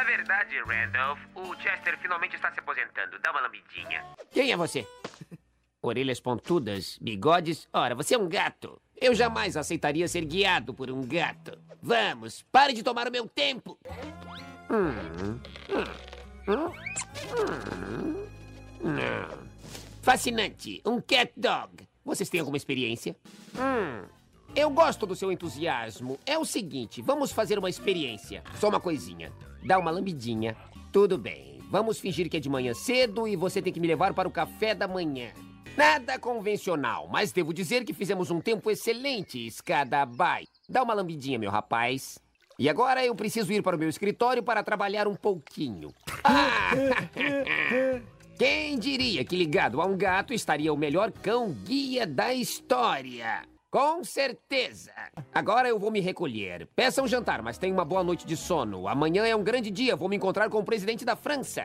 verdade, Randolph, o Chester finalmente está se aposentando. Dá uma lambidinha. Quem é você? Orelhas pontudas, bigodes. Ora, você é um gato. Eu jamais aceitaria ser guiado por um gato. Vamos, pare de tomar o meu tempo. Fascinante, um cat dog. Vocês têm alguma experiência? Eu gosto do seu entusiasmo. É o seguinte, vamos fazer uma experiência. Só uma coisinha. Dá uma lambidinha. Tudo bem. Vamos fingir que é de manhã cedo e você tem que me levar para o café da manhã. Nada convencional, mas devo dizer que fizemos um tempo excelente, escada abaixo. Dá uma lambidinha, meu rapaz. E agora eu preciso ir para o meu escritório para trabalhar um pouquinho. Quem diria que ligado a um gato estaria o melhor cão-guia da história? Com certeza. Agora eu vou me recolher. Peça um jantar, mas tenha uma boa noite de sono. Amanhã é um grande dia. Vou me encontrar com o presidente da França.